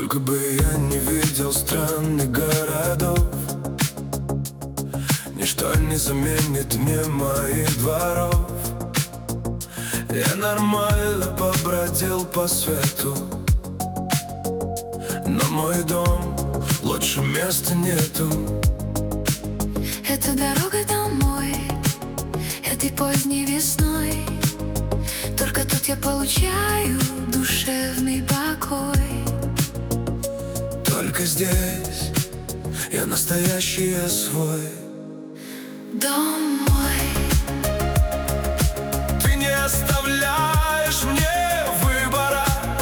Сколько бы я не видел странных городов, ничто не заменит мне моих дворов. Я нормально побродил по свету, но мой дом лучше места нету. Это дорога домой, этой поздней весной. Только тут я получаю душевный покой. Только здесь я настоящий, я свой. Дом мой. Ты не оставляешь мне выбора.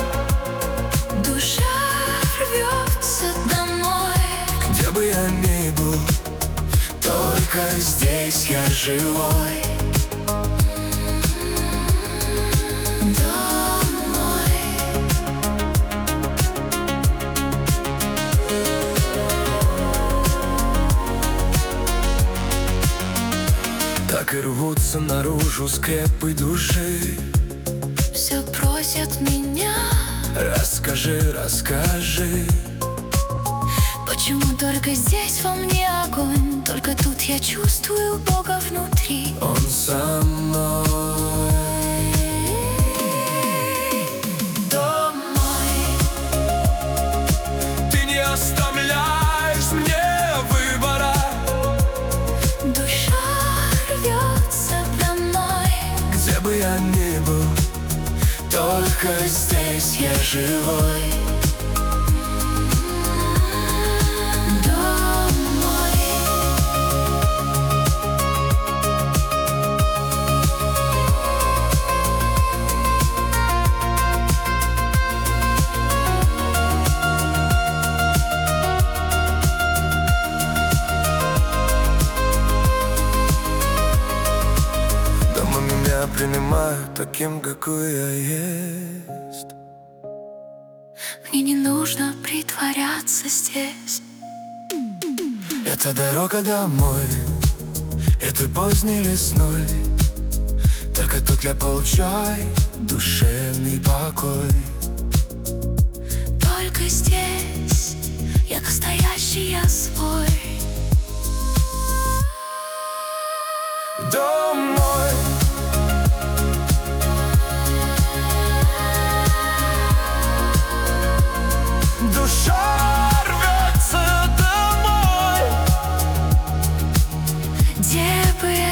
Душа рвется домой. Где бы я ни был, только здесь я живой. Дом мой. Так и рвутся наружу скрепы души. Все просят меня: Расскажи, расскажи, почему только здесь во мне огонь? Только тут я чувствую Бога внутри. он со мной. Дом мой. Ты не оставляешь мне выбора. Душа рвется домой. Где бы я ни был, только здесь я живой. Дом мой. Дома меня принимают таким, какой я есть. Мне не нужно притворяться здесь. Это дорога домой, этой поздней весной. Только тут я получаю душевный покой. Только здесь я настоящий, я свой. Дом мой. Душа рвется домой. Где бы